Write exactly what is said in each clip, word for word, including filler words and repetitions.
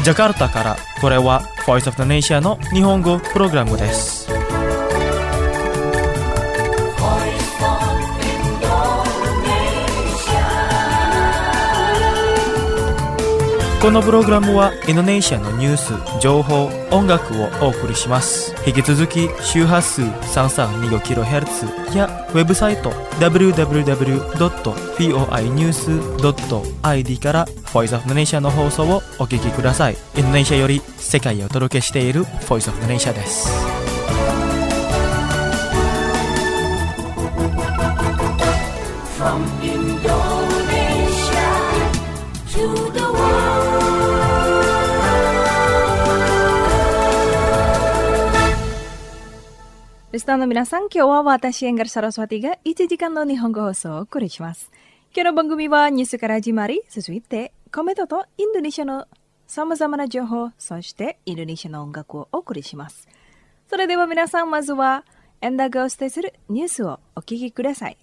ジャカルタからこれは Voice of the Nation の日本語プログラムです。このプログラムはインドネシアのニュース、情報、音楽をお送りします。引き続き周波数 さんさんにごキロヘルツ やウェブサイト ダブリューダブリューダブリュードットフォーアイニュースドットアイディー から Voice of the Nation の放送をお聞きください。インドネシアより世界へお届けしている Voice of the Nation です。From Indonesia to the worldリスナーの皆さん、今日は私エンガルサラスワティがいちじかんの日本語放送をお送りします。今日の番組はニュースから始まり、続いてコメントとインドネシアのさまざまな情報、そしてインドネシアの音楽をお送りします。それでは皆さん、まずはエンダーがお伝えするニュースをお聞きください。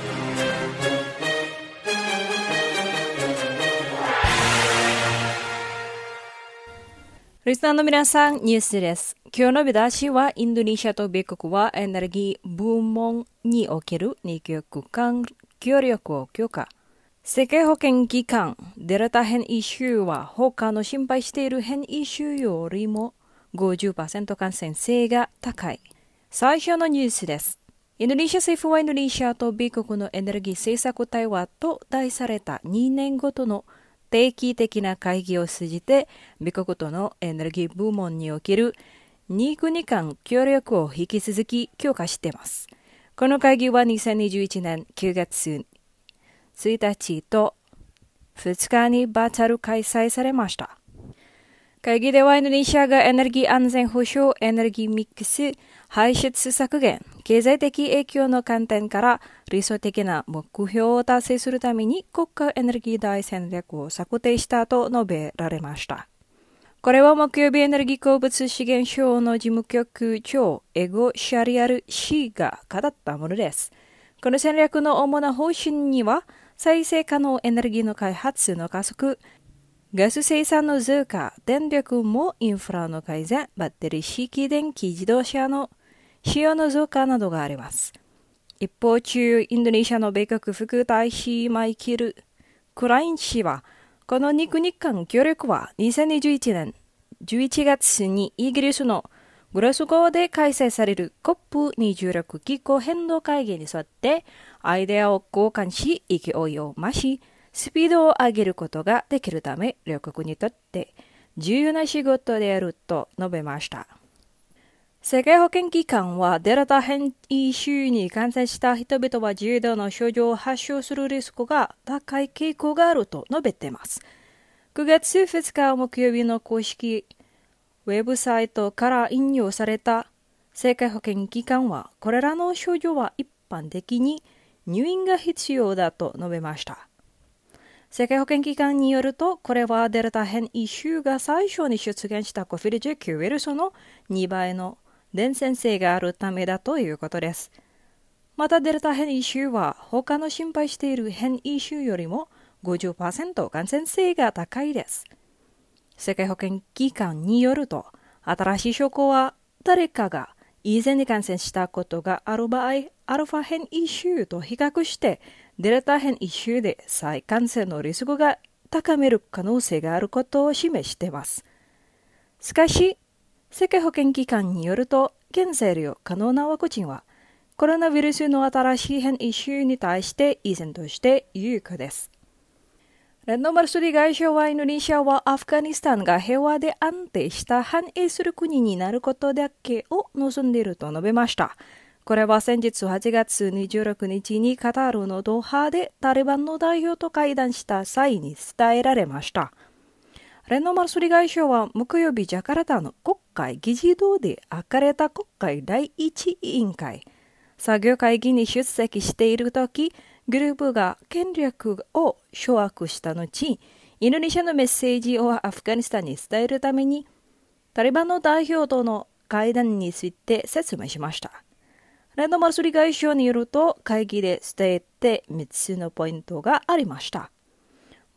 リスナーの皆さん、ニュースです。今日の見出しは、インドネシアと米国はエネルギー部門における二極間協力を強化。世界保健機関、デルタ変異種は他の心配している変異種よりも ごじゅっパーセント 感染性が高い。最初のニュースです。インドネシア政府はインドネシアと米国のエネルギー政策対話と題されたにねんごとの定期的な会議を通じて、米国とのエネルギー部門におけるに国間協力を引き続き強化しています。この会議はにせんにじゅういちねんくがつついたちとふつかにバーチャル開催されました。会議ではインドネシアがエネルギー安全保障、エネルギーミックス、排出削減、経済的影響の観点から理想的な目標を達成するために国家エネルギー大戦略を策定したと述べられました。これは木曜日エネルギー鉱物資源省の事務局長エゴ・シャリアル氏が語ったものです。この戦略の主な方針には、再生可能エネルギーの開発の加速、ガス生産の増加、電力もインフラの改善、バッテリー式電気自動車の使用の増加などがあります。一方中、インドネシアの米国副大使マイケル・クライン氏は、このに国間協力はにせんにじゅういちねんじゅういちがつにイギリスのグラスゴーで開催される コップにじゅうろく 気候変動会議に沿ってアイデアを交換し勢いを増し、スピードを上げることができるため、両国にとって重要な仕事であると述べました。世界保健機関はデルタ変異種に感染した人々は重度の症状を発症するリスクが高い傾向があると述べています。くがつふつか木曜日の公式ウェブサイトから引用された世界保健機関は、これらの症状は一般的に入院が必要だと述べました。世界保健機関によると、これはデルタ変異種が最初に出現した コビッドじゅうきゅう ウイルスのにばいの伝染性があるためだということです。またデルタ変異種は他の心配している変異種よりも ごじゅっパーセント 感染性が高いです。世界保健機関によると、新しい証拠は誰かが以前に感染したことがある場合、アルファ変異種と比較してデルタ変異種で再感染のリスクが高める可能性があることを示しています。しかし、世界保健機関によると、現在利用可能なワクチンは、コロナウイルスの新しい変異種に対して依然として有効です。レンドマルスリ外相は、インドネシアはアフガニスタンが平和で安定した繁栄する国になることだけを望んでいると述べました。これは先日はちがつにじゅうろくにちにカタールのドーハでタリバンの代表と会談した際に伝えられました。レンドマルスリ外相は木曜日ジャカルタの国会議事堂で開かれた国会第一委員会作業会議に出席しているとき、グループが権力を掌握した後、インドネシアのメッセージをアフガニスタンに伝えるためにタリバンの代表との会談について説明しました。レンドマルスリ外相によると、会議で伝えてみっつのポイントがありました。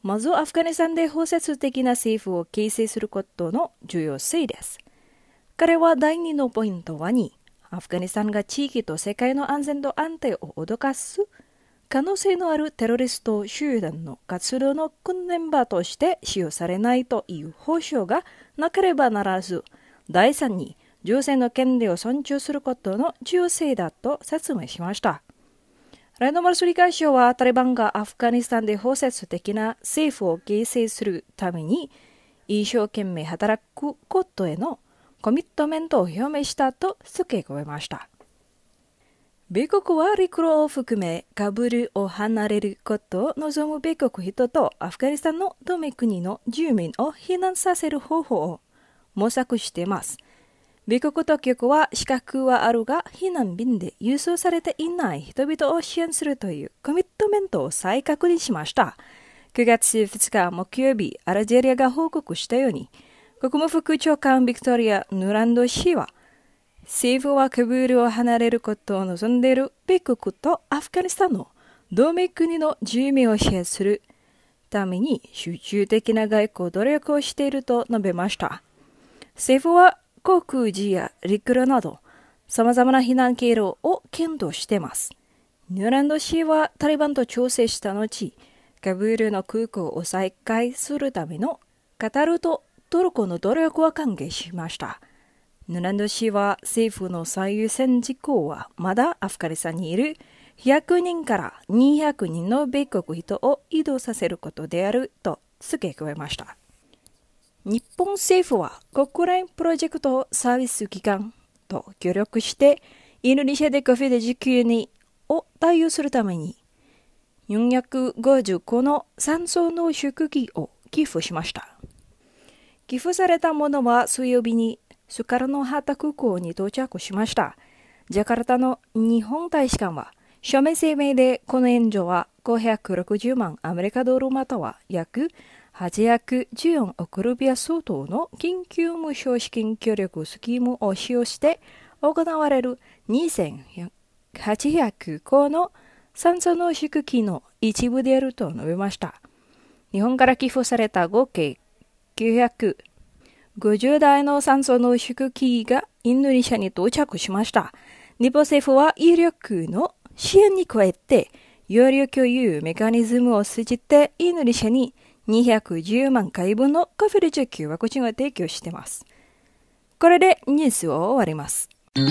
まずアフガニスタンで包摂的な政府を形成することの重要性です。彼は第二のポイントはに、アフガニスタンが地域と世界の安全と安定を脅かす可能性のあるテロリスト集団の活動の訓練場として使用されないという保証がなければならず、だいさんに女性の権利を尊重することの重要性だと説明しました。レノマルスリ外相はタリバンがアフガニスタンで包摂的な政府を形成するために一生懸命働くことへのコミットメントを表明したと付け加えました。米国は陸路を含めカブールを離れることを望む米国人とアフガニスタンの同盟国の住民を避難させる方法を模索しています。米国当局は資格はあるが避難便で輸送されていない人々を支援するというコミットメントを再確認しました。くがつふつか木曜日、アルジェリアが報告したように、国務副長官ビクトリア・ヌランド氏は、政府はカブールを離れることを望んでいる米国とアフガニスタンの同盟国の住民を支援するために集中的な外交努力をしていると述べました。政府は航空自や陸路など様々な避難経路を検討しています。ニューランド氏はタリバンと調整した後、カブールの空港を再開するためのカタールとトルコの努力を歓迎しました。ニューランド氏は政府の最優先事項はまだアフガニスタンにいるひゃくにんからにひゃくにんの米国人を移動させることであると付け加えました。日本政府は国連プロジェクトサービス機関と協力してインドネシアで コビッドじゅうきゅう にを対応するためによんひゃくごじゅう個の酸素濃縮機を寄付しました。寄付されたものは水曜日にスカルノハタ空港に到着しました。ジャカルタの日本大使館は書面声明でこの援助はごひゃくろくじゅうまんアメリカドルまたは約はちひゃくじゅうよんおくルピア相当の緊急無償資金協力スキームを使用して行われるにせんはっぴゃく個の酸素濃縮機の一部であると述べました。日本から寄付された合計きゅうひゃくごじゅうだいの酸素濃縮機がインドネシアに到着しました。日本政府は医力の支援に加えて容量共有メカニズムを通じてインドネシアににひゃくじゅうまんかいぶんのコビッドじゅうきゅうワクチンを提供しています。これでニュースを終わります。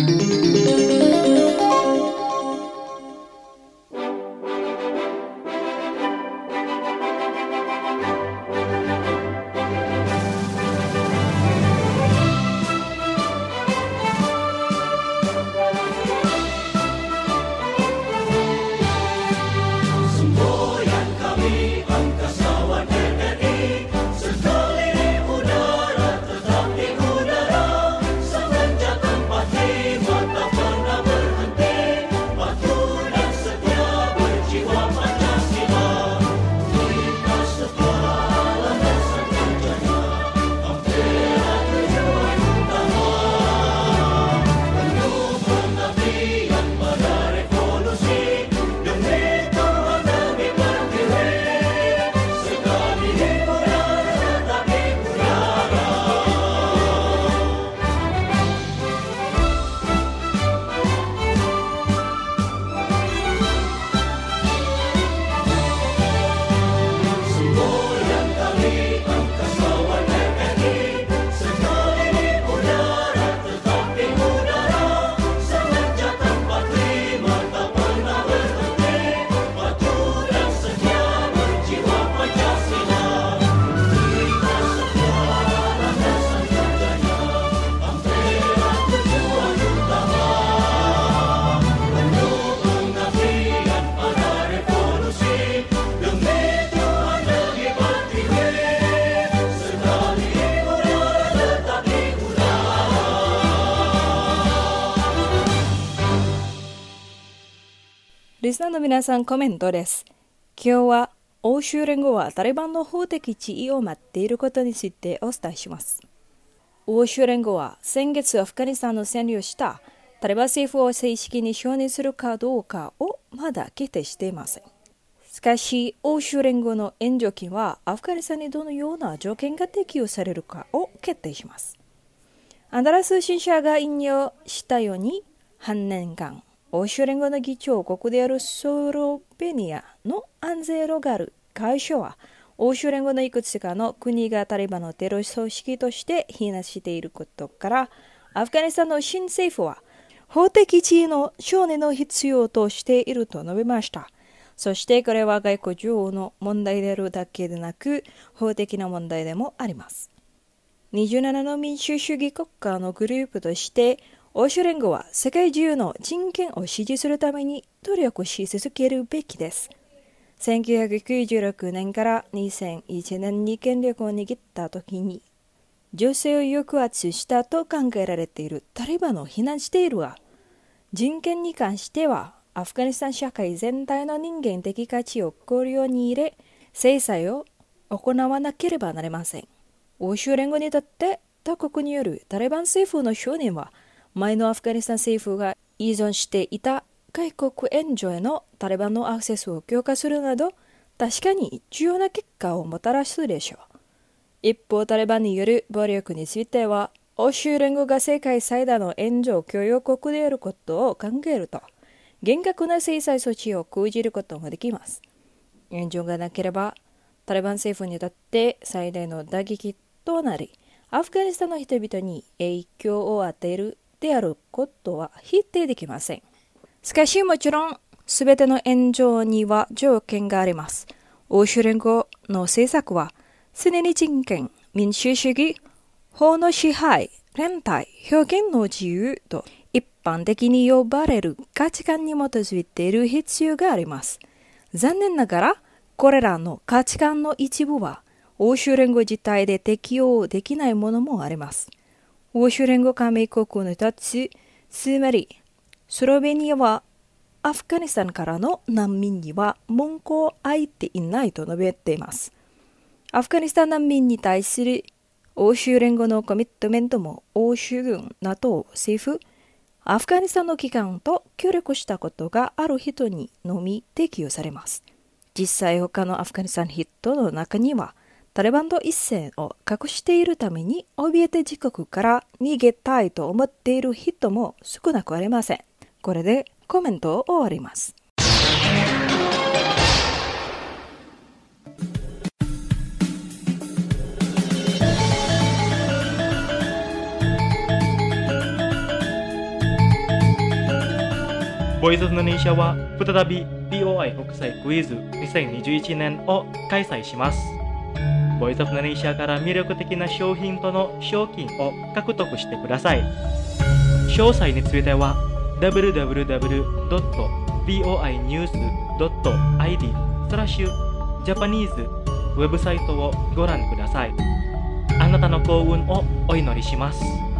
リスナーの皆さん、コメントです。今日は欧州連合はタリバンの法的地位を待っていることについてお伝えします。欧州連合は先月アフガニスタンの占領したタリバン政府を正式に承認するかどうかをまだ決定していません。 かし、欧州連合の援助金はアフガニスタンにどのような条件が適用されるかを決定します。アンダラ通信社が引用したように、半年間、欧州連合の議長国であるスロベニアのアンゼロガル外相は、欧州連合のいくつかの国がタリバンのテロ組織として非難していることから、アフガニスタンの新政府は、法的地位の承認の必要としていると述べました。そしてこれは外交上の問題であるだけでなく、法的な問題でもあります。にじゅうななの民主主義国家のグループとして、欧州連合は世界中の人権を支持するために努力し続けるべきです。せんきゅうひゃくきゅうじゅうろくねんからにせんいちねんに権力を握った時に、女性を抑圧したと考えられているタリバンを非難しているが、人権に関してはアフガニスタン社会全体の人間的価値を考慮に入れ、制裁を行わなければなりません。欧州連合にとって他国によるタリバン政府の承認は、前のアフガニスタン政府が依存していた外国援助へのタリバンのアクセスを強化するなど、確かに重要な結果をもたらすでしょう。一方、タリバンによる暴力については、欧州連合が世界最大の援助供与国であることを考えると、厳格な制裁措置を講じることもできます。援助がなければ、タリバン政府にとって最大の打撃となり、アフガニスタンの人々に影響を与えるであることは否定できません。しかしもちろん、すべての援助には条件があります。欧州連合の政策は、常に人権、民主主義、法の支配、連帯、表現の自由と一般的に呼ばれる価値観に基づいている必要があります。残念ながら、これらの価値観の一部は、欧州連合自体で適用できないものもあります。欧州連合加盟国の一つ、つまり、スロベニアはアフガニスタンからの難民には文句を相手いないと述べています。アフガニスタン難民に対する欧州連合のコミットメントも欧州軍、NATO、政府、アフガニスタンの機関と協力したことがある人にのみ適用されます。実際他のアフガニスタン人の中には、タリバンと一線を隠しているために怯えて自国から逃げたいと思っている人も少なくありません。これでコメントを終わります。 ボイスオブインドネシアは再び ビーオーアイ 国際クイズにせんにじゅういちねんを開催します。ボイスオブインドネシアから魅力的な商品との賞金を獲得してください。詳細については ダブリューダブリューダブリュードットビーオーアイニュースドットアイディー スラッシュジャパニーズウェブサイトをご覧ください。あなたの幸運をお祈りします。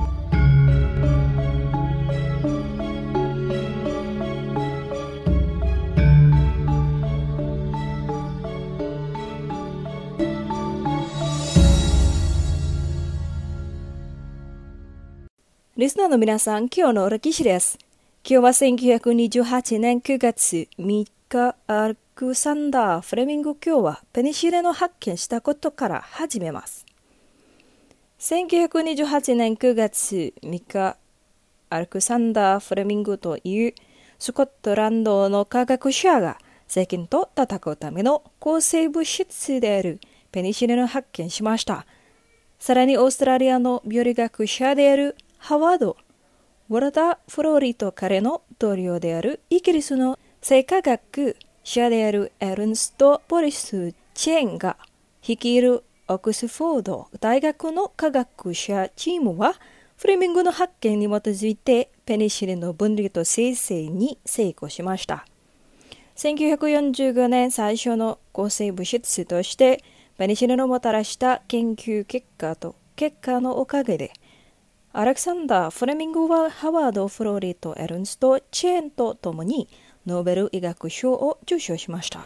リスナーの皆さん、今日の歴史です。今日はせんきゅうひゃくにじゅうはちねんくがつみっか、アレクサンダー・フレミング卿はペニシリンを発見したことから始めます。せんきゅうひゃくにじゅうはちねんくがつみっか、アレクサンダー・フレミングというスコットランドの科学者が細菌と戦うための抗生物質であるペニシリンを発見しました。さらにオーストラリアの病理学者であるハワード・ウォルター・フローリーと彼の同僚であるイギリスの生化学者であるエルンスト・ボリス・チェーンが率いるオックスフォード大学の科学者チームはフレミングの発見に基づいてペニシリンの分離と生成に成功しました。せんきゅうひゃくよんじゅうごねん最初の抗生物質としてペニシリンをもたらした研究結果と結果のおかげでアレクサンダー・フレミングはハワード・フローリーとエルンスト・チェーンと共にノーベル医学賞を受賞しました。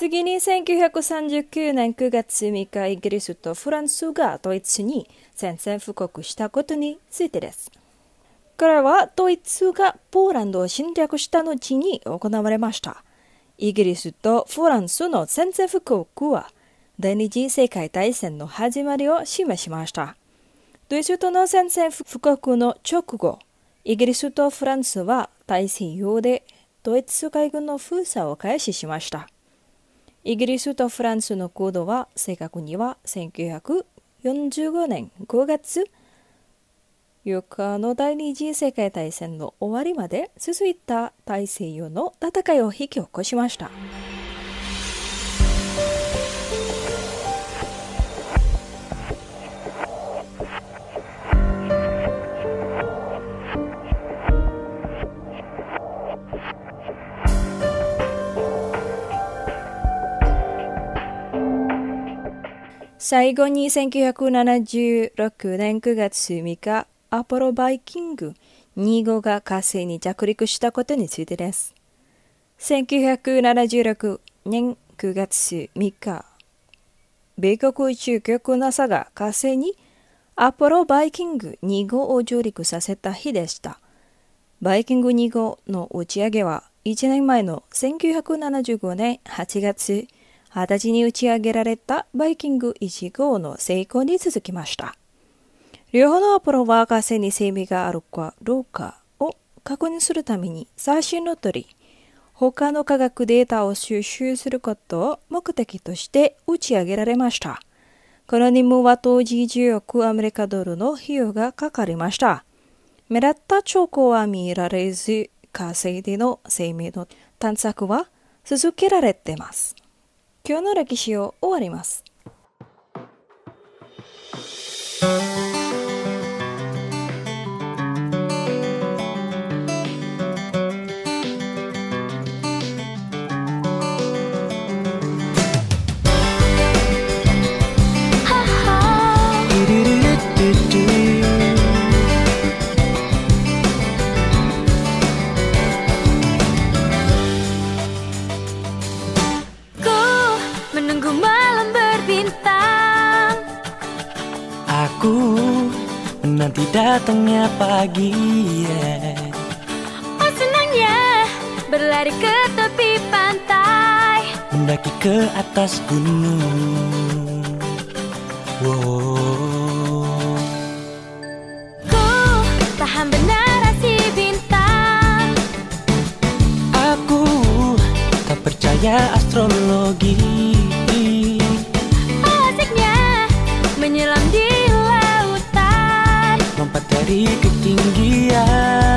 次にせんきゅうひゃくさんじゅうきゅうねんくがつみっか、イギリスとフランスがドイツに宣戦布告したことについてです。これはドイツがポーランドを侵略した後に行われました。イギリスとフランスの宣戦布告は第二次世界大戦の始まりを示しました。ドイツとの宣戦布告の直後、イギリスとフランスは大西洋でドイツ海軍の封鎖を開始しました。イギリスとフランスの行動は正確にはせんきゅうひゃくよんじゅうごねんごがつよっかの第二次世界大戦の終わりまで続いた大西洋の戦いを引き起こしました。最後にせんきゅうひゃくななじゅうろくねんくがつみっか、アポロバイキングにごうが火星に着陸したことについてです。せんきゅうひゃくななじゅうろくねんくがつみっか、米国宇宙局 ナサ が火星にアポロバイキングにごうを上陸させた日でした。バイキングにごうの打ち上げはいちねんまえのせんきゅうひゃくななじゅうごねんはちがつ、はたちに打ち上げられたバイキングいちごうの成功に続きました。両方のアポロは火星に生命があるかどうかを確認するために写真を撮り、他の科学データを収集することを目的として打ち上げられました。この任務は当時じゅうおくアメリカドルの費用がかかりました。目立った兆候は見られず、火星での生命の探索は続けられています。今日の歴史を終わります。 Menanti datangnya pagi, yeah. Oh senangnya berlari ke tepi pantai, mendaki ke atas gunung. Wow. Ku paham benar rasi bintang. Aku tak percaya astrologi. Oh asiknya menyelam di lompat dari ketinggian.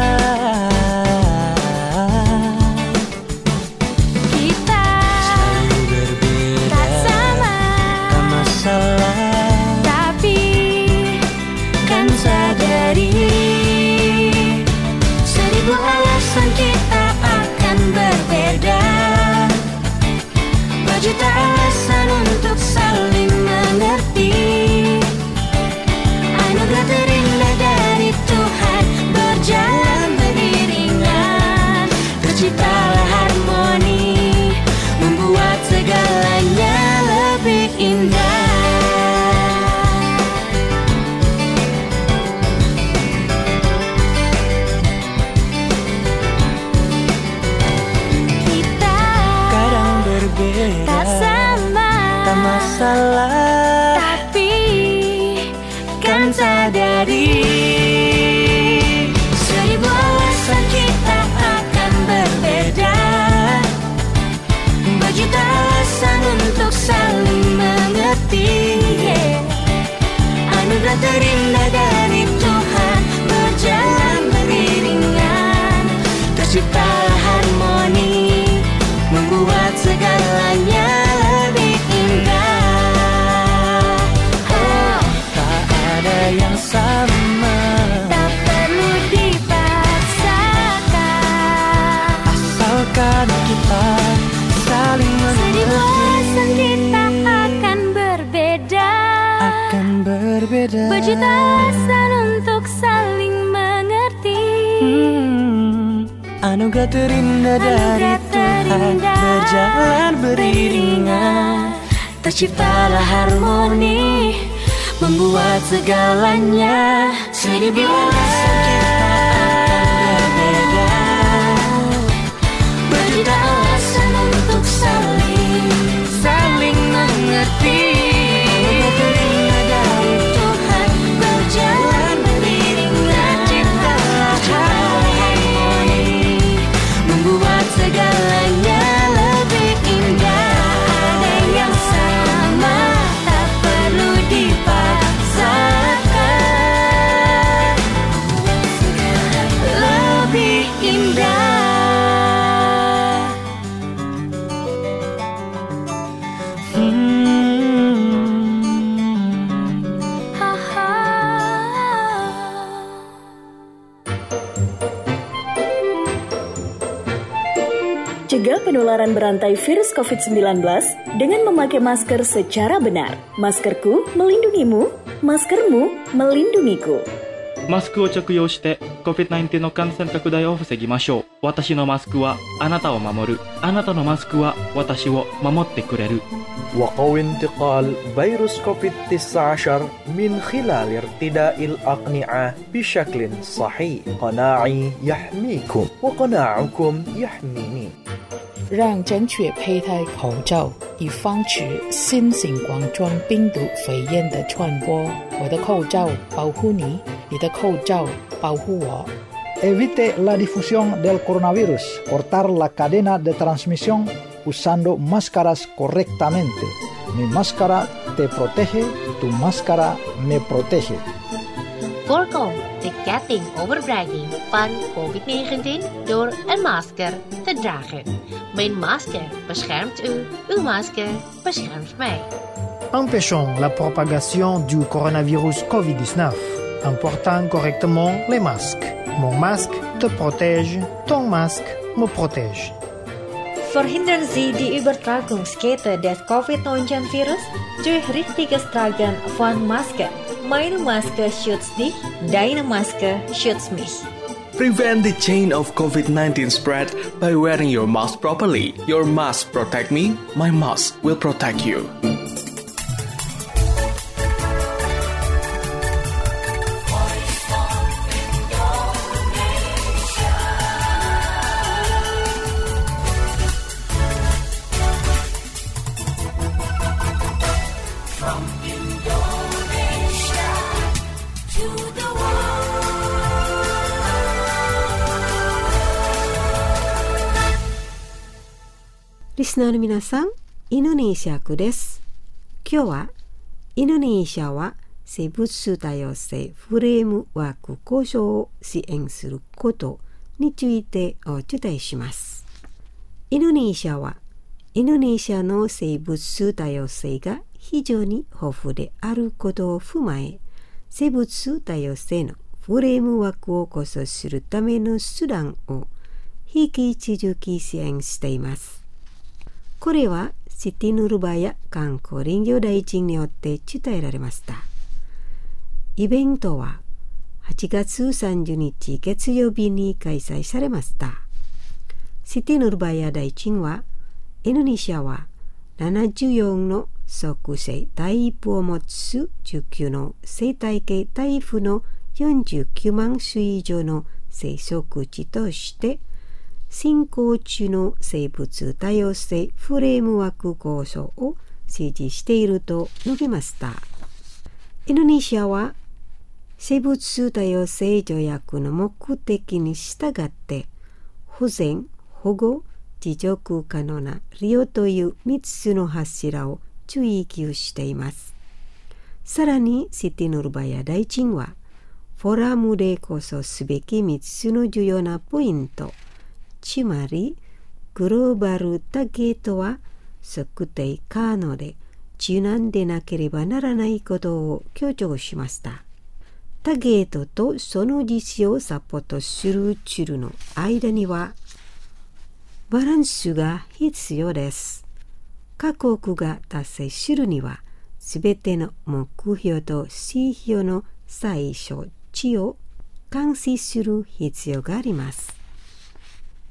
Kita selalu berbeda, tak sama, tak masalah, tapi kan sadari seribu alasan kita akan berbeda, berjuta alasan untuk saling mengerti. Anugerah terindah dari Tuhan berjalan beriringan, terciptalah harmoni, membuat segalanya lebih indah. Kita kadang berbeda, tak sama, tak masalah, tapi kan sadari seribu alasan kita akan berbeda, berjuta alasan untuk saling mengerti, yeah. Anugerah terindah dari Tuhan berjalan beriringan, terciptalah harmoni, membuat segalanya lebih indah. Oh, yang sama, tak perlu dipaksakan, asalkan kita saling seribu alasan mengerti. kita akan berbeda, Akan berbeda, berjuta alasan untuk saling mengerti. hmm, anugerah terindah dari Anugerah Tuhan terindah berjalan beriringan, terciptalah harmoni, membuat segalanya seribu alasan kita akan berbeda, berjuta alasan untuk saling saling mengerti. Beriringan dari Tuhan berjalan beriringan, terciptalah harmoni, membuat segalanya lebih indah. Ada yang sama, tak perlu dipaksakan, lebih indah. Cegah penularan berantai virus covid sembilan belas dengan memakai masker secara benar. Maskerku melindungimu, maskermu melindungiku. マスクを着用して コビッドナインティーン の感染拡大を防ぎましょう。私のマスクはあなたを守る。あなたのマスクは私を守ってくれる。 وقوي انتقال فيروس كوفيد تسعة عشر من خلال ارتداء الأقنعة بشكل صحيح. قناعي يحميكم وقناعكم يحميني. 让正确佩戴口罩，以防止新型冠状病毒肺炎的传播。我的口罩保护你，你的口罩保护我。 Evite la difusión del coronavirus. Cortar la cadena de transmisión usando máscaras correctamente. Mi máscara te protege, tu máscara me protege. Voorkom de ketting overbrenging van covid negentien door een masker te dragen. Mijn masker beschermt u, uw masker beschermt mij. Empêchons la propagation du coronavirus covid dix-neuf en portant correctement les masques. Mon masque te protège, ton masque me protège. Verhindern Sie die Übertragungskette des covid neunzehn Virus durch richtiges Tragen von Masken. Meine Maske schützt dich, deine Maske schützt mich. Prevent the chain of covid nineteen spread by wearing your mask properly. Your mask protect me, my mask will protect you. Indonesia to the world. リスナーの皆さん、インドネシア語です。今日はインドネシアは生物多様性フレームワーク構想を支援することについてお伝えします。インドネシアはインドネシアの生物多様性が非常に豊富であることを踏まえ、生物多様性のフレームワークを構想するための手段を引き続き支援しています。これはシティヌルバヤ観光林業大臣によって伝えられました。イベントははちがつさんじゅうにち月曜日に開催されました。シティヌルバヤ大臣は、インドネシアはななじゅうよんの属性タイプを持つじゅうきゅうの生態系タイプのよんじゅうきゅうまん種以上の生息地として進行中の生物多様性フレームワーク構想を支持していると述べました。インドネシアは生物多様性条約の目的に従って保全、保護、持続可能な利用というみっつの柱を追求しています。さらにシティヌルバヤ大臣はフォーラムで構想すべきみっつの重要なポイント、つまりグローバルターゲットは測定可能で柔軟でなければならないことを強調しました。ターゲットとその実施をサポートするツールの間にはバランスが必要です。各国が達成するにはすべての目標と指標の最小値を監視する必要があります。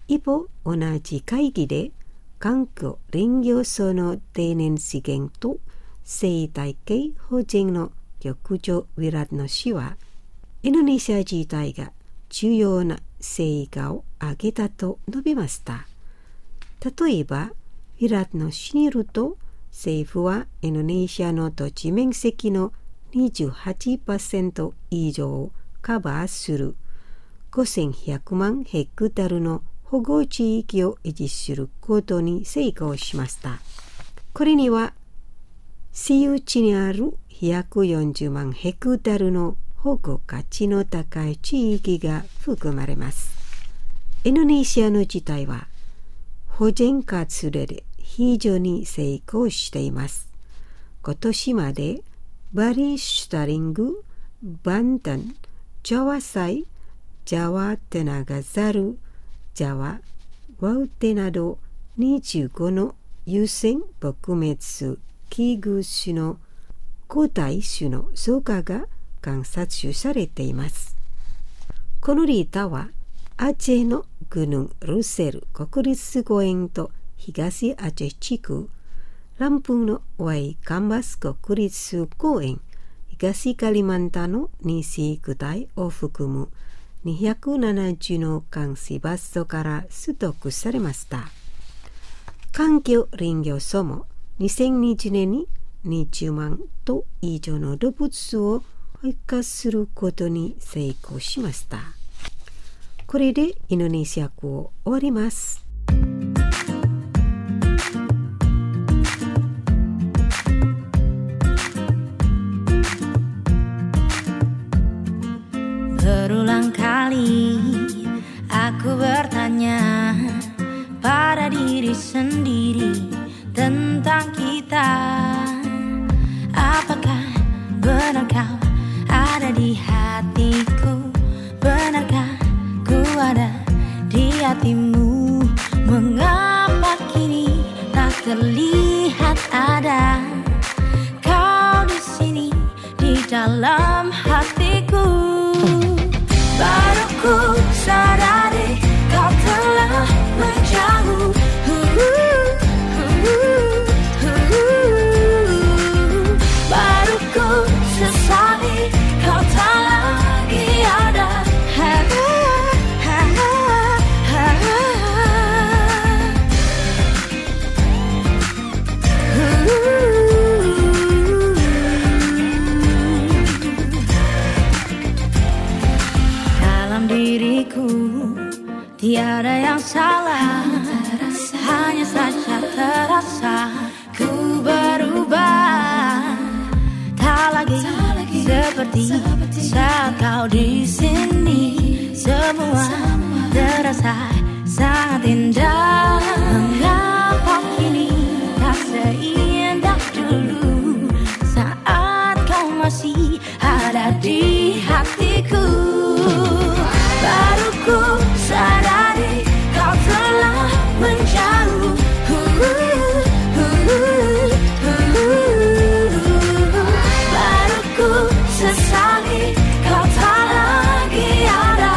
一方、同じ会議で環境林業層の定年資源と生態系保全の局長ウィラットノ氏は、インドネシア自体が重要な成果を上げたと述べました。例えば、ウィラットノ氏によると、政府はインドネシアの土地面積の にじゅうはちパーセント 以上をカバーするごせんひゃくまんヘクタールの保護地域を維持することに成功しました。これには、私有地にあるひゃくよんじゅうまんヘクタールの保護価値の高い地域が含まれます。インドネシアの事態は、保全活動で非常に成功しています。今年まで、バリシュタリング、バンタン、ジャワサイ、ジャワテナガザル、ジャワ、ワウテなどにじゅうごの優先撲滅危惧種の個体種の増加が観察されています。このデータは、アチェのグヌン・ルセル国立公園と東アチェ地区、ランプンのワイ・カンバス国立公園、東カリマンタンの西区帯を含むにひゃくななじゅうの監視場所から取得されました。環境林業層もにせんにじゅうねんににじゅうまん頭以上の動物を保護することに成功しました。これでインドネシア語を終わります。 Berulang kali aku bertanya pada diri sendiri tentang kita. Apakah benar kau ada di hatiku? Benarkah ku ada di hatimu? Mengapa kini tak terlihat ada kau di sini di dalam hatiku? Baru ku sadari kau telah menjauh. Baru ku sesali kau tak lagi ada. Diriku tiada yang salah, hanya saja terasa ku berubah. Tak lagi seperti saat kau di sini, semua terasa sangat indah. Mengapa kini tak seindah dulu saat kau masih ada di hatiku? Baru ku sadari kau telah menjauh. Baru ku sesali kau tak lagi ada.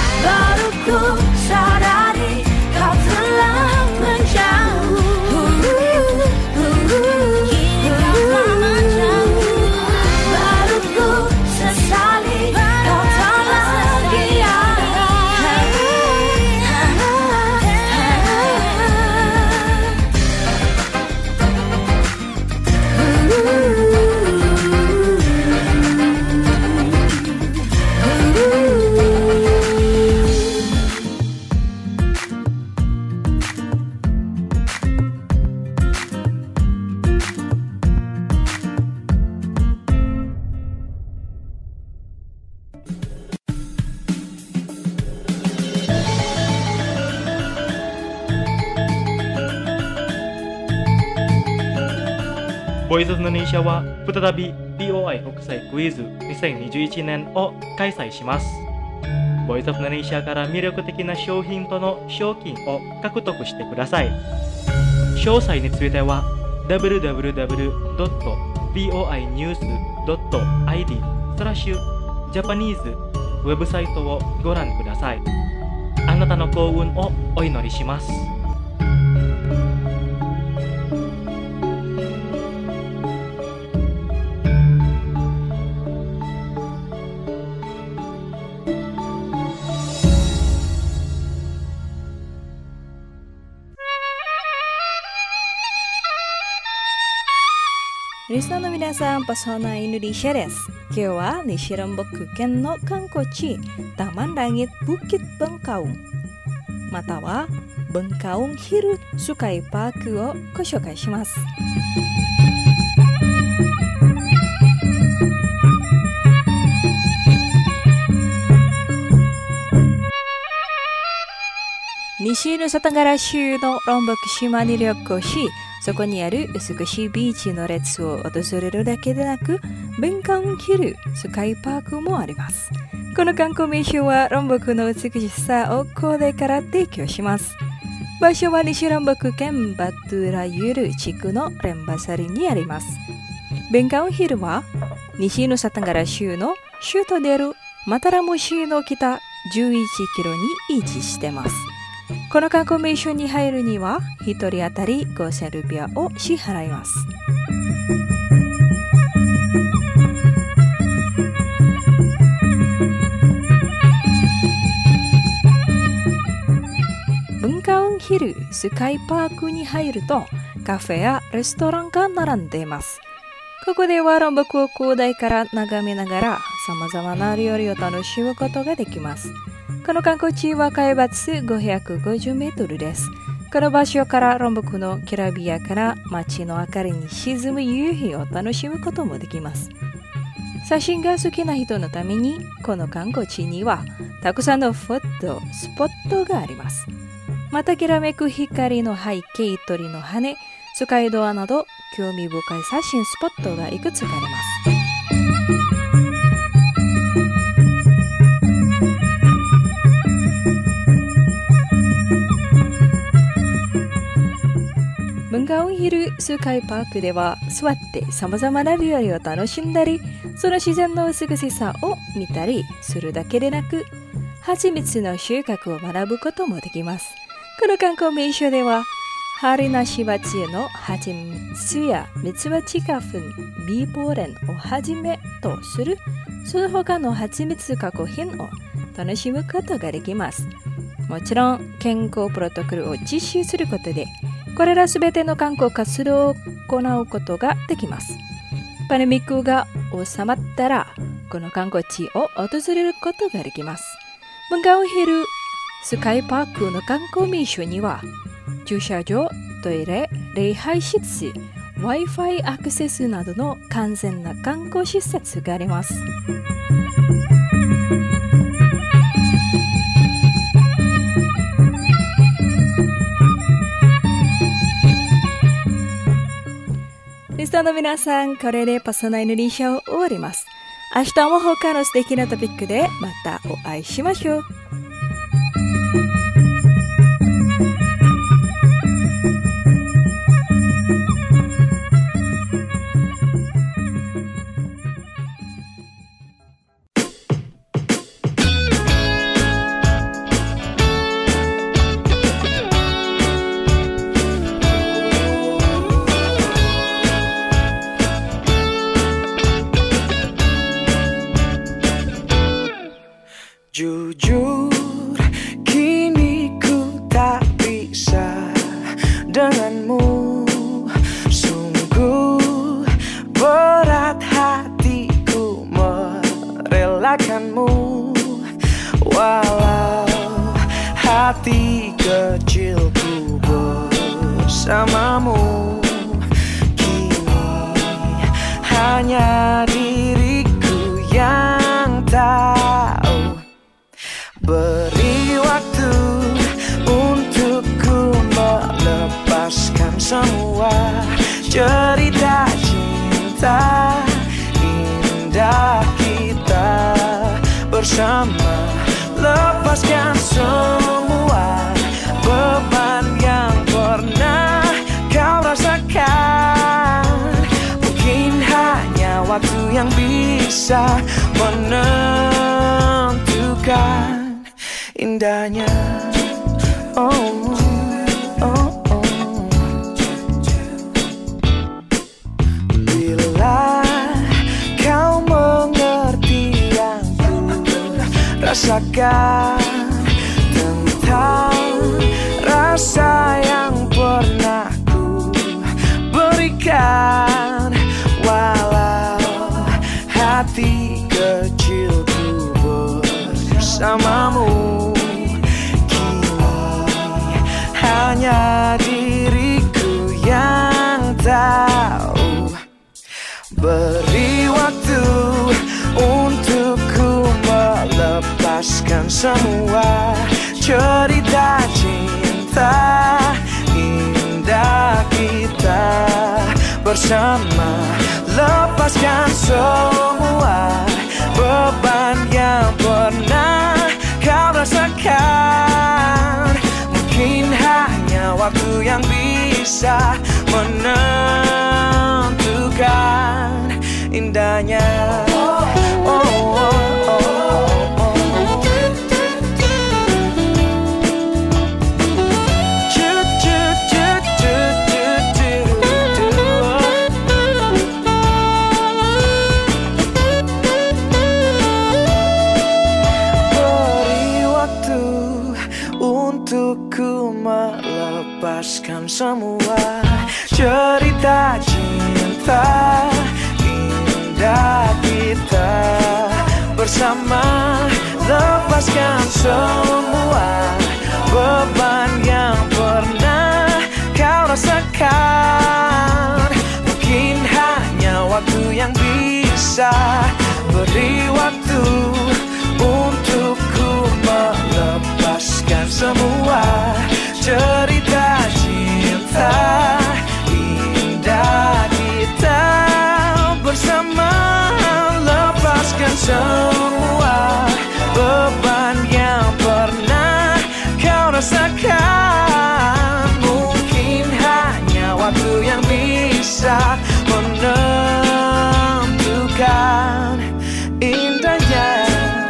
Baru ku sadari kau telah menjauh. ボイスオブインドネシアは再び ピーオーアイ 国際クイズにせんにじゅういちねんを開催します。ボイスオブインドネシアから魅力的な商品との賞金を獲得してください。詳細については ダブリューダブリューダブリュードットピーオーアイニュースドットアイディー スラッシュジャパニーズウェブサイトをご覧ください。あなたの幸運をお祈りします。 リスナーの皆さん、パソナインドネシアです。今日は西ロンボク県の観光地、タマンランギットブキッバンカウン、またはバンカウンヒルスカイパークをご紹介します。西ヌサタガラ州のロンボク島に旅行し、そこにある美しいビーチの列を訪れるだけでなく、バンカウンヒルスカイパークもあります。この観光名所はロンボクの美しさを高台から提供します。場所は西ロンボク県バトゥラユル地区のレンバサリにあります。バンカウンヒルは西ヌサタガラ州の首都であるマタラム市の北じゅういちキロに位置しています。この観光名所に入るにはひとり当たりごせんルピアを支払います。バンカウンヒルスカイパークに入るとカフェやレストランが並んでいます。ここではロンボクを広大から眺めながら様々な料理を楽しむことができます。この観光地は海抜ごひゃくごじゅうメートルです。この場所からロンボクのきらびやかな街の明かりに沈む夕日を楽しむこともできます。写真が好きな人のために、この観光地にはたくさんのフォトスポットがあります。またきらめく光の背景、鳥の羽、スカイドアなど興味深い写真スポットがいくつかあります。バンカウンヒルスカイパークでは座って様々な料理を楽しんだり、その自然の美しさを見たりするだけでなく、蜂蜜の収穫を学ぶこともできます。この観光名所ではハリナシバチの蜂蜜やミツバチ花粉、ビーポーレンをはじめとするその他の蜂蜜加工品を楽しむことができます。もちろん健康プロトコルを実施することで、これらすべての観光活動を行うことができます。パンデミックが収まったら、この観光地を訪れることができます。バンカウンヒルスカイパークの観光名所には、駐車場、トイレ、礼拝室、Wi-Fi アクセスなどの完全な観光施設があります。リスナーの皆さん、これでパソナインドネシアを終わります。明日も他の素敵なトピックでまたお会いしましょう。 Jujur, kini ku tak bisa denganmu. Sungguh berat hatiku merelakanmu. Walau hati kecilku bersamamu, kini hanya diriku yang tahu. Beri waktu untukku melepaskan semua cerita cinta bisa menentukan indahnya. Oh, oh, oh. Bila kau mengerti yang ku rasakan tentang rasa yang pernah ku berikan, walau hati kecilku bersamamu, hanya diriku yang tahu. Beri waktu untukku melepaskan semua cerita cinta indah kita bersama. Lepaskan semua beban yang pernah kau rasakan. Mungkin hanya waktu yang bisa menentukan indahnya. Oh, oh, oh, oh, oh. Cut, cut, cut, cut, cut, cut. Beri waktu untukku melepaskan semua cerita cinta indah kita bersama. Lepaskan semua beban yang pernah kau rasakan. Mungkin hanya waktu yang bisa. Beri waktu untukku melepaskan semua cerita cinta indah kita bersama. Lepaskan semua beban yang pernah kau rasakan. Mungkin hanya waktu yang bisa menentukan indahnya.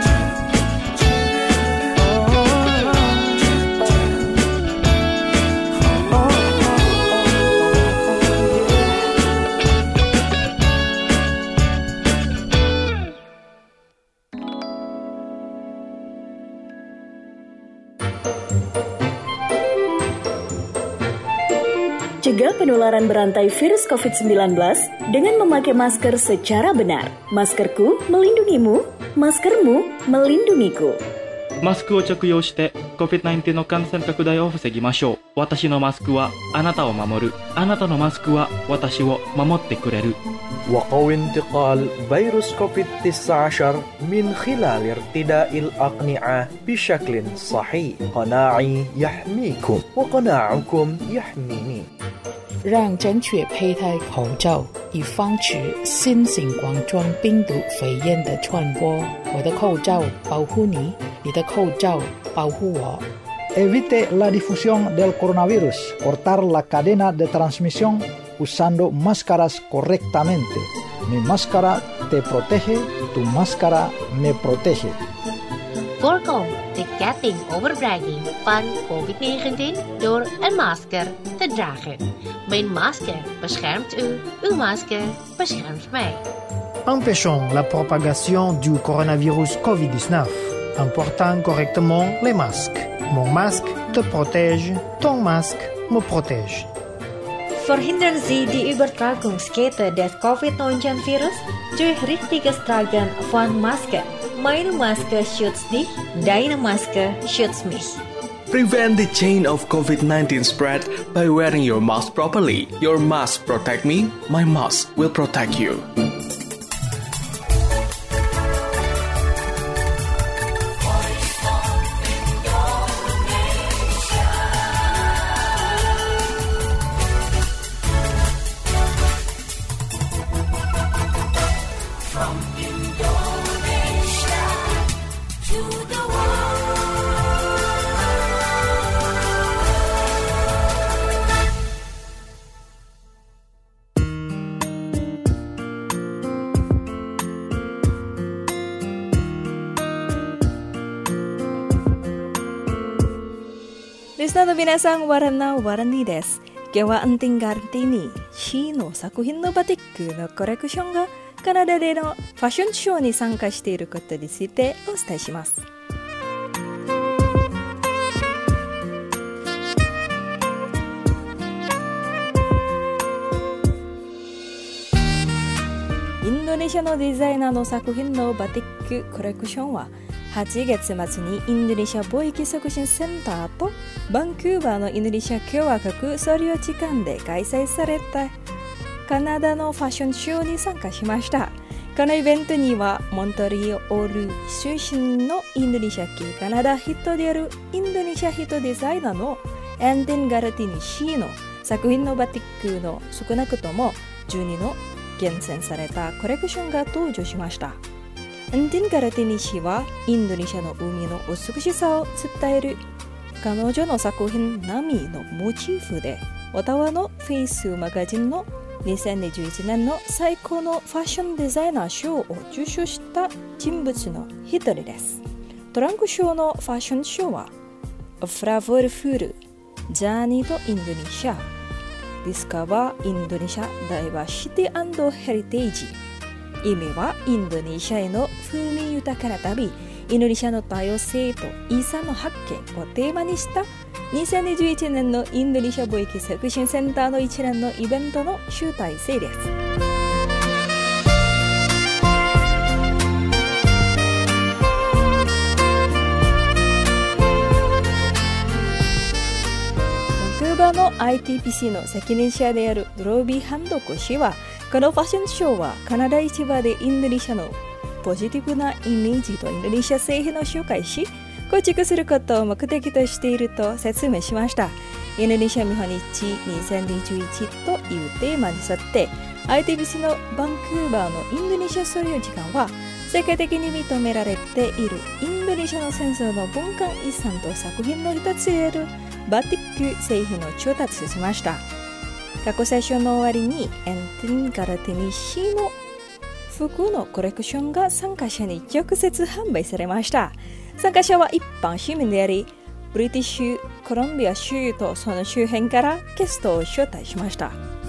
Cegah penularan berantai virus covid sembilan belas dengan memakai masker secara benar. Maskerku melindungimu, maskermu melindungiku. マスクを着用して コビッドナインティーン の感染拡大を防ぎましょう。私のマスクはあなたを守る。あなたのマスクは私を守ってくれる。 وقوي انتقال فيروس كوفيد تسعة عشر من خلال ارتداء الأقنعة بشكل صحيح. قناعي يحميكم وقناعكم يحميني. 让正确佩戴口罩，以防止新型冠状病毒肺炎的传播。我的口罩保护你，你的口罩保护我。 Evite la difusión del coronavirus. Cortar la cadena de transmisión usando máscaras correctamente. Mi máscara te protege, tu máscara me protege. Voorkom de ketting overbregging van covid negentien door een masker te dragen. Mijn masker beschermt u, uw masker beschermt mij. Empêchons la propagation du coronavirus covid dix-neuf en portant correctement les masques. Mon masque te protège, ton masque me protège. Verhindern Sie die Übertragungskette des covid neunzehn Virus durch richtiges Tragen von Maske. Meine Maske schützt dich, deine Maske schützt mich. Prevent the chain of covid nineteen spread by wearing your mask properly. Your mask protect me, my mask will protect you. リスナーの皆さん、わらなわらにです。今日はアンティンガルティニシーの作品のバティックのコレクションがカナダでのファッションショーに参加していることについてお伝えします。インドネシアのデザイナーの作品のバティックコレクションははちがつ末にインドネシア貿易促進センターとバンクーバーのインドネシア共和国総領事館で開催されたカナダのファッションショーに参加しました。このイベントにはモントリオール出身のインドネシア系カナダ人であるインドネシア人デザイナーのアンティン・ガルティニ氏の作品のバティックの少なくともじゅうにの厳選されたコレクションが登場しました。アンティン・ガルティニ氏はインドネシアの海の美しさを伝える彼女の作品波のモチーフでオタワのフェイスマガジンのにせんにじゅういちねんの最高のファッションデザイナー賞を受賞した人物の一人です。トランク賞のファッション賞はフラボルフール、ジャーニーとインドネシア、ディスカバーインドネシアダイバーシティ&ヘリテージ。意味はインドネシアへの風味豊かな旅、インドネシアの多様性と遺産の発見をテーマにしたにせんにじゅういちねんのインドネシア貿易促進センターの一連のイベントの集大成です。バンクーバーの アイティーピーシー の責任者であるドロビー・ハンドコ氏はこのファッションショーはカナダ市場でインドネシアのポジティブなイメージとインドネシア製品を紹介し構築することを目的としていると説明しました。インドネシア見本市にせんにじゅういちというテーマに沿って アイティーピーシー のバンクーバーのインドネシア総領事館は世界的に認められているインドネシアの戦争の文化遺産と作品の一つであるバティック製品を調達しました。過去セッションの終わりにアンティン・ガルティニ氏の服のコレクションが参加者に直接販売されました。参加者は一般市民であり、ブリティッシュコロンビア州とその周辺からゲストを招待しました。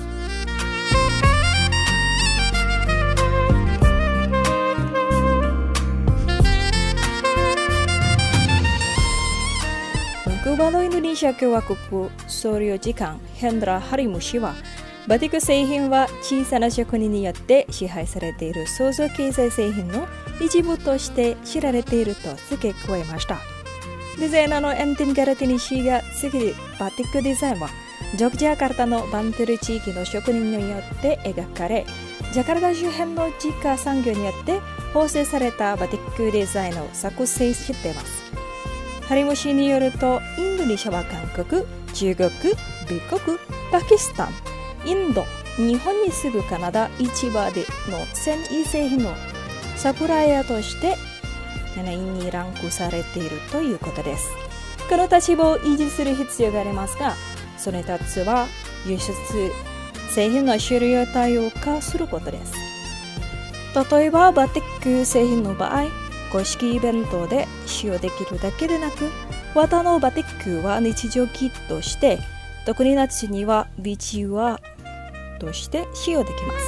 バンクーバーのインドネシア共和国総領事館ヘンドラ・ハリム氏はバティック製品は小さな職人によって支配されている創造経済製品の一部として知られていると付け加えました。デザイナーのアンティン・ガルティニ氏が次にバティックデザインはジョグジャカルタのバントゥル地域の職人によって描かれ、ジャカルタ周辺の自家産業によって縫製されたバティックデザインを作成しています。ハリム氏によるとインドネシアは韓国、中国、米国、パキスタン、インド、日本に次ぐカナダ市場での繊維製品のサプライヤーとしてなないにランクされているということです。この立場を維持する必要がありますが、その一つは輸出製品の種類を多様化することです。例えばバティック製品の場合、公式イベントで使用できるだけでなく、綿のバティックは日常着として、特に夏にはビーチウェアとして使用できます。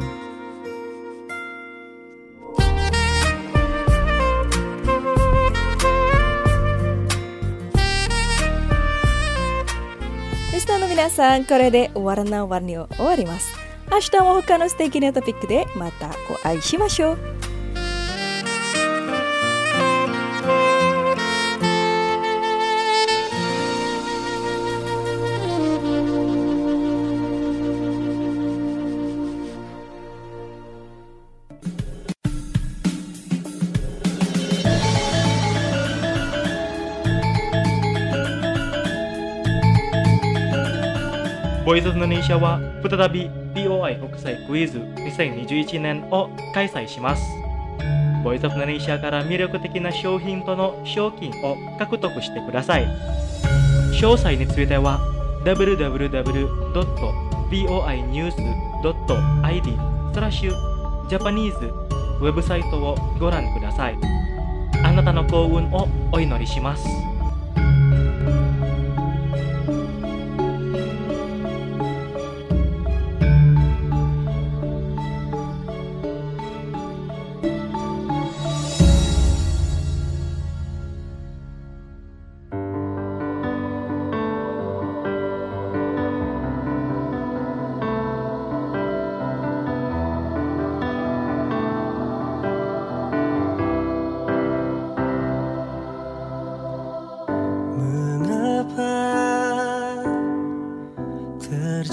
リスナーの皆さん、これで終わらない終わりを終わります。明日も他の素敵なトピックでまたお会いしましょう。 ボイスインドネシアは再び ピーオーアイ 国際クイズにせんにじゅういちねんを開催します。ボイスインドネシアから魅力的な商品との賞金を獲得してください。詳細については ダブリューダブリューダブリュードットピーオーアイニュースドットアイディー スラッシュジャパニーズウェブサイトをご覧ください。あなたの幸運をお祈りします。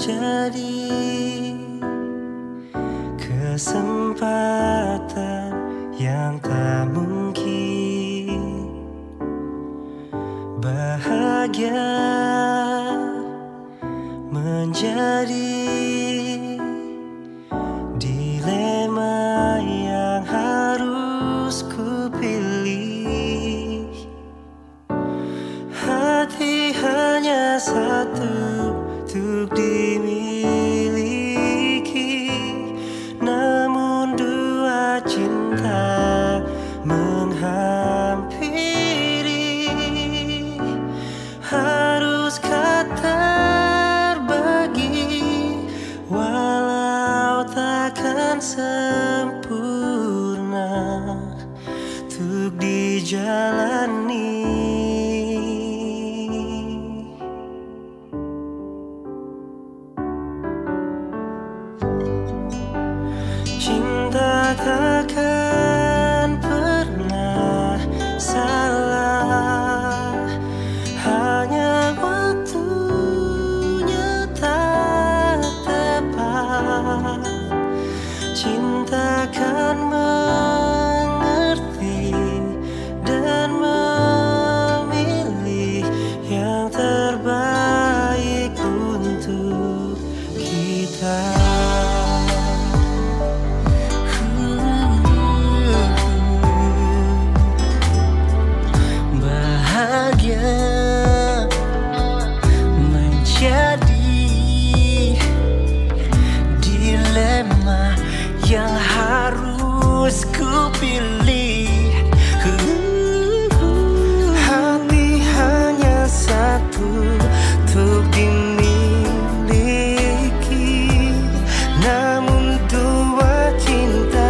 menjadi kesempatan yang tak mungkin. Bahagia menjadi dilema yang harus ku pilih. Hati hanya satu untuk dimiliki, namun dua cinta menghampiri. Haruskah terbagi walau takkan sempurna untuk dijalani. Cinta takkan pernah salah, hanya waktunya tak tepat. Cinta kan mengerti dan memilih yang terbaik untuk kita. Yang harus ku pilih. Hati hanya satu untuk dimiliki, namun dua cinta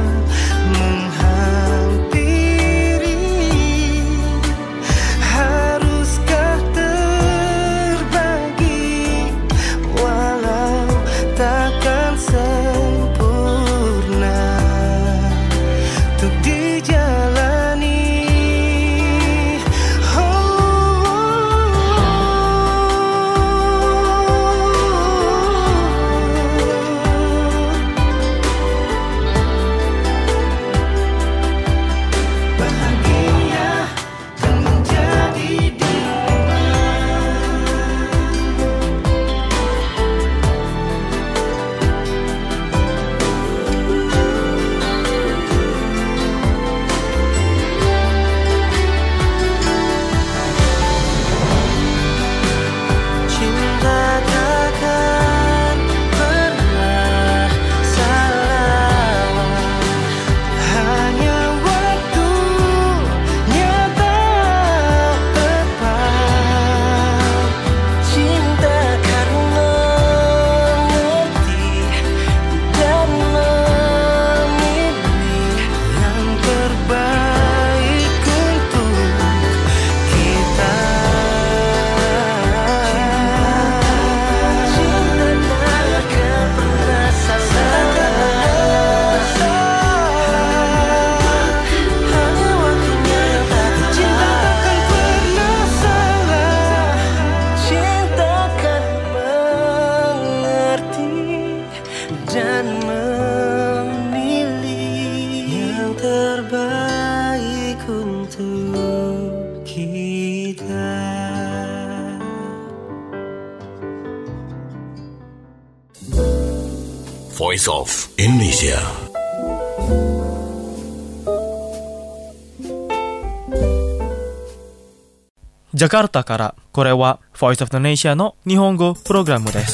menghampiri. Haruskah terbagi walau takkan sempurna untuk dijalani. Bahagia dan menjadi cinta takkan pernah salah, hanya waktunya tak tepat. Cinta kan mengerti dan memilih yang terbaik untuk kita. Dan memilih yang terbaik untuk kita. Voice of Indonesia. Jakarta からこれは Voice of Indonesia の日本語プログラムです。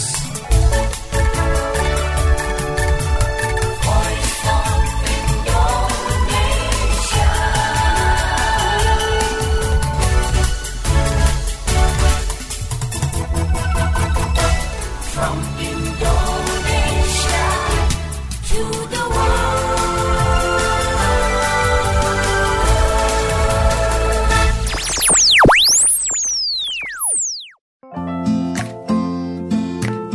From Indonesia to the world.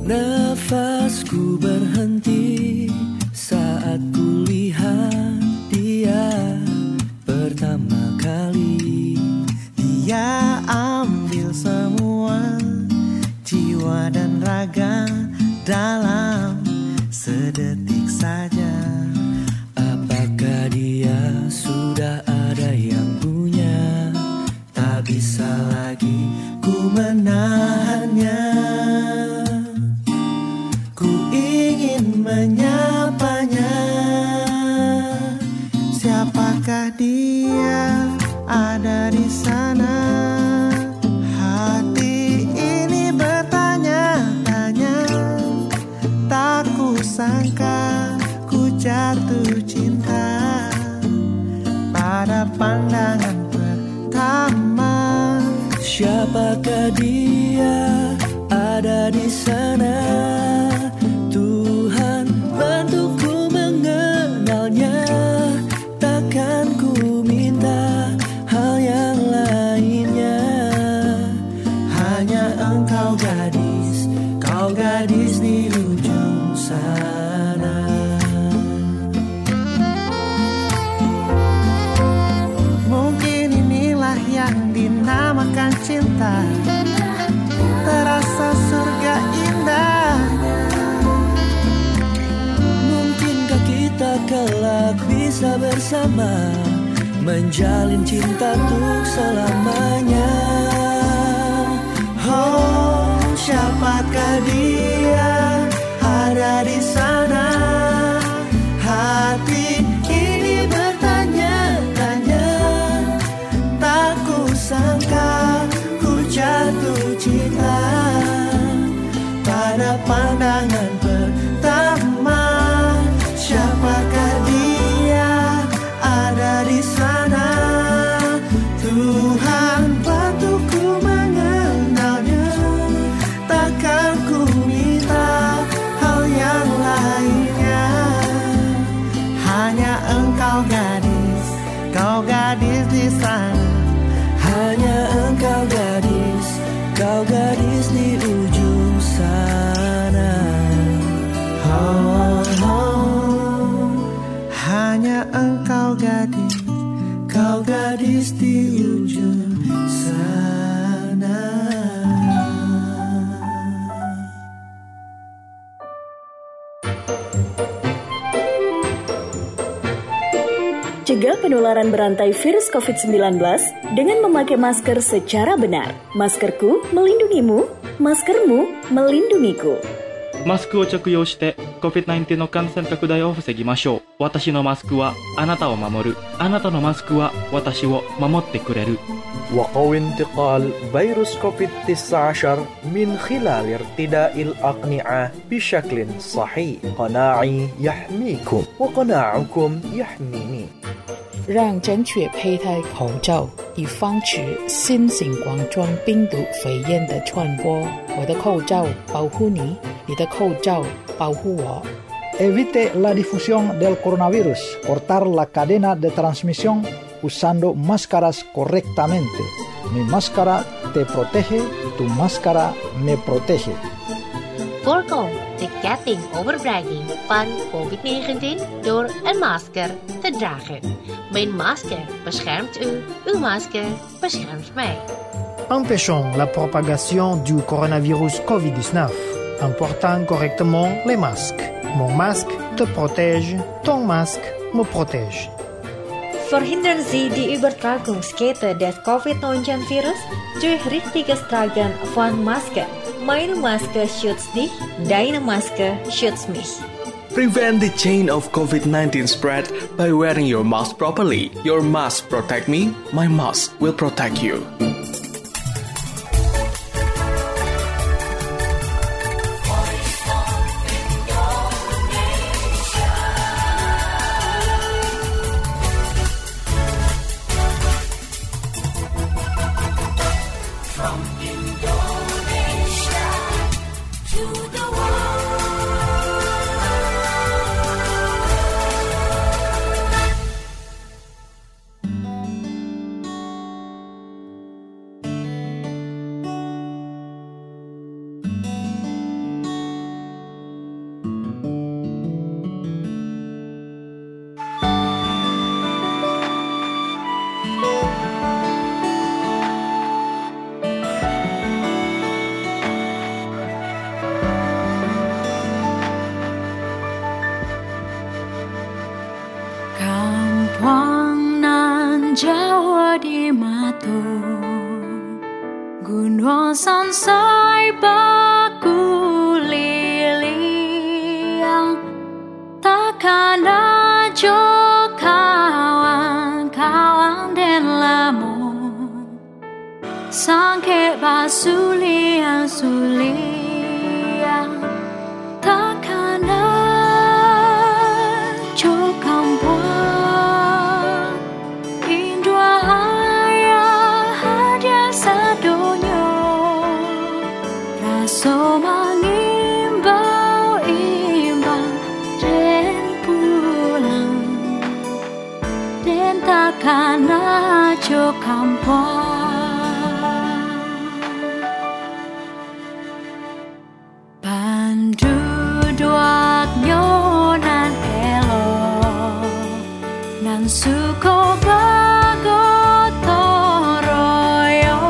Nafasku berhenti saat ku lihat dia pertama kali. Dia ambil semua jiwa dan raga dalam sedetik saja. Apakah dia sudah ada yang punya? Tak bisa lagi ku menahannya. Ku ingin menyapanya. Siapakah dia ada di sana? Hati ini bertanya-tanya. Tak ku sangka ku jatuh cinta pada pandangan pertama. Siapakah dia ada di sana? Tuhan bantuku mengenalnya. Takkan ku minta hal yang lainnya. Hanya engkau gadis, kau gadis di ujung sana. Mungkin inilah yang dinamakan cinta. Terasa surga indah. Mungkinkah kita kelak bisa bersama, menjalin cinta untuk selamanya? Oh, siapakah dia ada di sana? Hati ini bertanya-tanya. Tak ku sangka ku jatuh cinta pada pandangan pertama. Siapakah dia ada di sana? Tuhan bantuku mengenalnya. Takkan ku minta hal yang lainnya. Hanya engkau gadis, kau gadis di sana. Hanya engkau gadis, kau gadis di ujung sana. Oh, oh. Hanya engkau gadis, kau gadis di ujung sana. Cegah penularan berantai virus covid sembilan belas dengan memakai masker secara benar. Maskerku melindungimu, maskermu melindungiku. マスクを着用して コビッドナインティーン の感染拡大を防ぎましょう。私のマスクはあなたを守る。あなたのマスクは私を守ってくれる。 وقو انتقال فيروس كوفيد تسعة عشر من خلال ارتداء الأقنعة بشكل صحيح. قناعي يحميكم وقناعكم يحميني. 让正确佩戴口罩，以防止新型冠状病毒肺炎的传播。我的口罩保护你，你的口罩保护我。 Evite la difusión del coronavirus. Cortar la cadena de transmisión usando máscaras correctamente. Mi máscara te protege, tu máscara me protege. Voorkom de ketting overbregging van covid negentien door een masker te dragen. Mijn masker beschermt u, uw masker beschermt mij. Empêchons la propagation du coronavirus covid dix-neuf en portant correctement les masques. Mon masque te protège, ton masque me protège. Verhindern Sie die Übertragungskette des covid neunzehn Virus durch richtiges Tragen von Maske. Meine Maske schützt dich, deine Maske schützt mich. Prevent the chain of covid nineteen spread by wearing your mask properly. Your mask protect me, my mask will protect you. bonsai baku liliang takkan ajo kawan-kawan dan lamun sangke basulian sulian takkan ajo kampuan indua ayah hadia sadonyo raso mangimbau imbang den pulang den takkan ajo kampuan panduduak nyonan elo nan suko bagotoroyo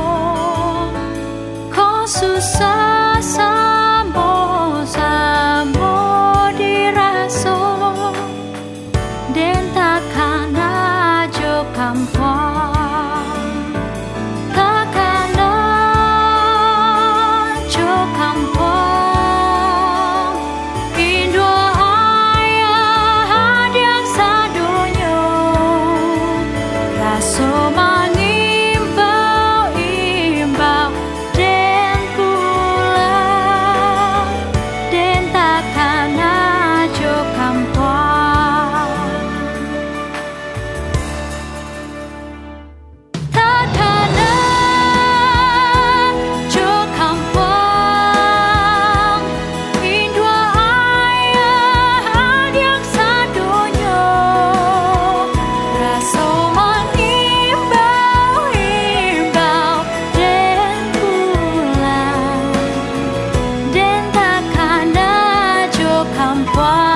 ko susah sambo sambo diraso den takkan ajo kampuan takkan ajo kampuan indua ayah hadiah sadonyo raso mangimbau imbau den pulang den takkan ajo kampuan takkan ajo kampuan indua ayah hadiah sadonyo raso mangimbau imbau den pulang den takkan ajo kampuan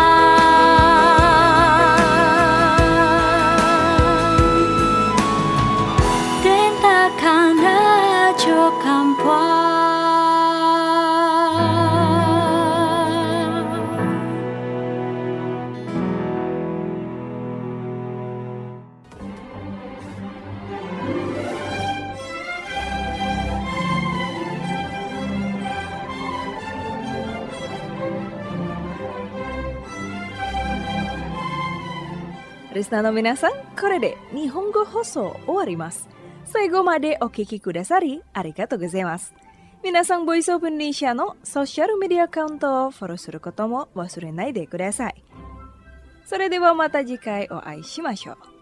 den takkan ajo kampuan Risna no minasan, kore de Nihongo Hoso owarimasu. Saigo made o kiki kudasari, arigatou gozaimasu. Minasan Voice of Indonesia no social media accountをフォローすることも忘れないでください。それではまた次回お会いしましょう。